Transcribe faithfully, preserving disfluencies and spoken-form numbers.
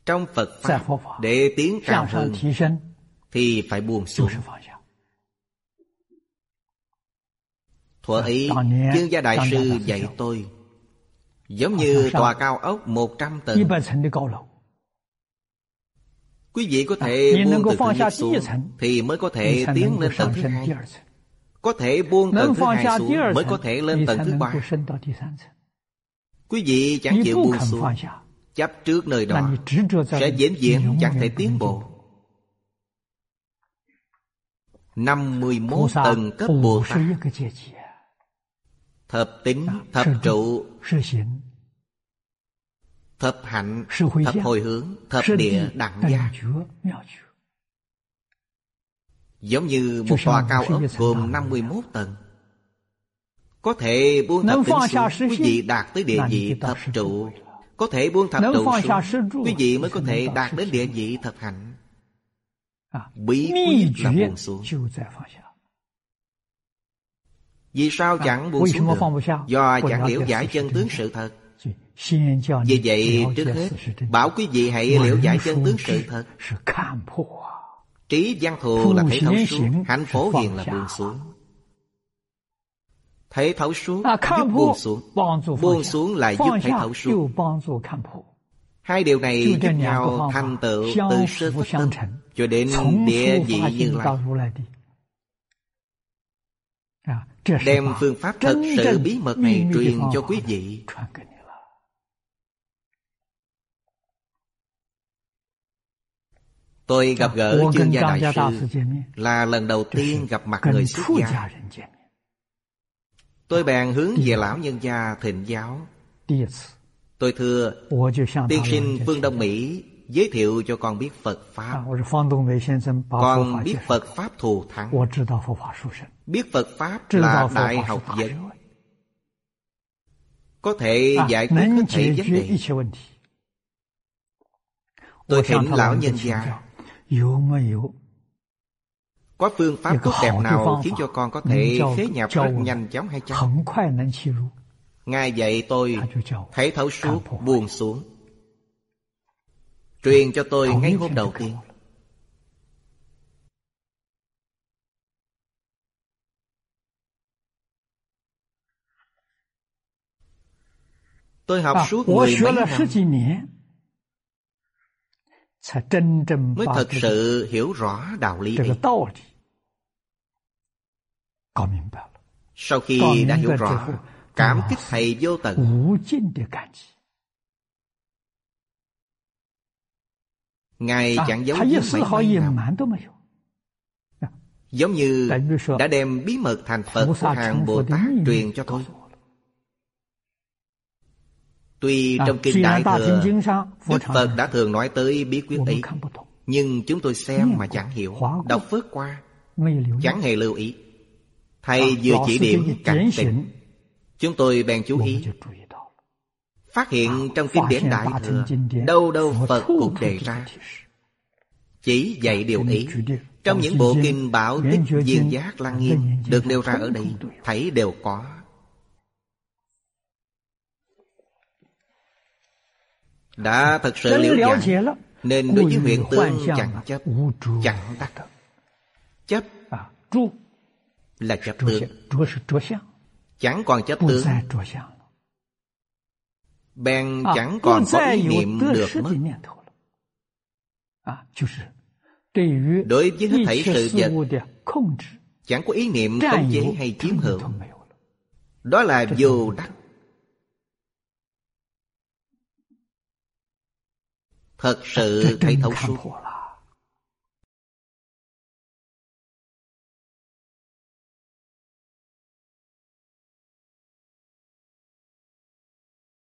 Trong Phật Pháp, để tiến cao hơn thì phải buông xuống. Thuở ấy, Chương Gia Đại Sư dạy tôi giống như tòa cao ốc một trăm tầng. Quý vị có thể buông từ thứ nhất xuống thì mới có thể tiến lên tầng thứ hai. Có thể buông tầng thứ hai xuống mới có thể lên tầng thứ ba. Quý vị chẳng chịu buông xuống, chấp trước nơi đó sẽ vĩnh viễn chẳng thể tiến bộ. Năm mươi mốt tầng cấp Bồ Tát: thập tính, thập trụ, thập hạnh, thập hồi hướng, thập địa, đẳng giác. Giống như một tòa cao ốc gồm năm mươi mốt tầng. Có thể buông thập tính xuống, quý vị đạt tới địa vị thập trụ. Có thể buông thập trụ xuống, quý vị mới có thể đạt đến địa vị thập hạnh. Bí quyết là buông xuống. Vì sao chẳng buông xuống được? Do chẳng liễu giải chân tướng sự thật. Vì vậy trước hết bảo quý vị hãy liễu giải chân tướng sự thật. Trí văn thù là thấy thấu suốt, hạnh phổ hiền là buông xuống. Thấy thấu suốt giúp buông xuống, buông xuống lại giúp thấy thấu suốt. Hai điều này giúp nhau thành tựu từ sơ phát tâm cho đến địa vị Như Lai. Đem phương pháp thật sự bí mật này truyền cho quý vị. Tôi gặp gỡ Chương Gia Đại Sư là lần đầu tiên gặp mặt người xuất gia. Tôi bèn hướng về lão nhân gia thịnh giáo. Tôi thưa: tiên sinh phương Đông Mỹ giới thiệu cho con biết Phật Pháp. Con biết Phật Pháp thù thắng, biết Phật Pháp là đại học vấn, có thể giải quyết hết thảy vấn đề. Tôi thỉnh lão nhân gia có phương pháp tốt đẹp nào khiến cho con có thể khế nhập rất nhanh chóng hay chăng? Ngài dạy tôi thấy thấu suốt, buông xuống, truyền cho tôi ngay hôm đầu tiên. Tôi học suốt mười mấy năm mới thật sự hiểu rõ đạo lý ấy. Sau khi đã hiểu rõ, cảm kích thầy vô tận. Ngài chẳng giấu giếm mảy may nào. Giống như đã đem bí mật thành Phật của hàng Bồ Tát truyền cho tôi. Tuy trong Kinh Đại Thừa Đức Phật đã thường nói tới bí quyết ấy, nhưng chúng tôi xem mà chẳng hiểu, đọc phớt qua, chẳng hề lưu ý. Thầy vừa chỉ điểm cảnh tỉnh, chúng tôi bèn chú ý, phát hiện trong Kinh điển Đại Thừa đâu đâu Phật cũng đề ra, chỉ dạy điều ý. Trong những bộ kinh Bảo Tích, Viên Giác, Lăng Nghiêm được nêu ra ở đây, thấy đều có. Đã thật sự liễu giải, nên đối với huyện tướng chẳng chấp, chẳng đắc. Chấp là chấp tướng, chẳng còn chấp tướng, bèn chẳng còn có ý niệm được mất. Đối với hết thảy sự vật, chẳng có ý niệm khống chế hay chiếm hữu. Đó là vô đắc. Thật sự thấy thấu suốt.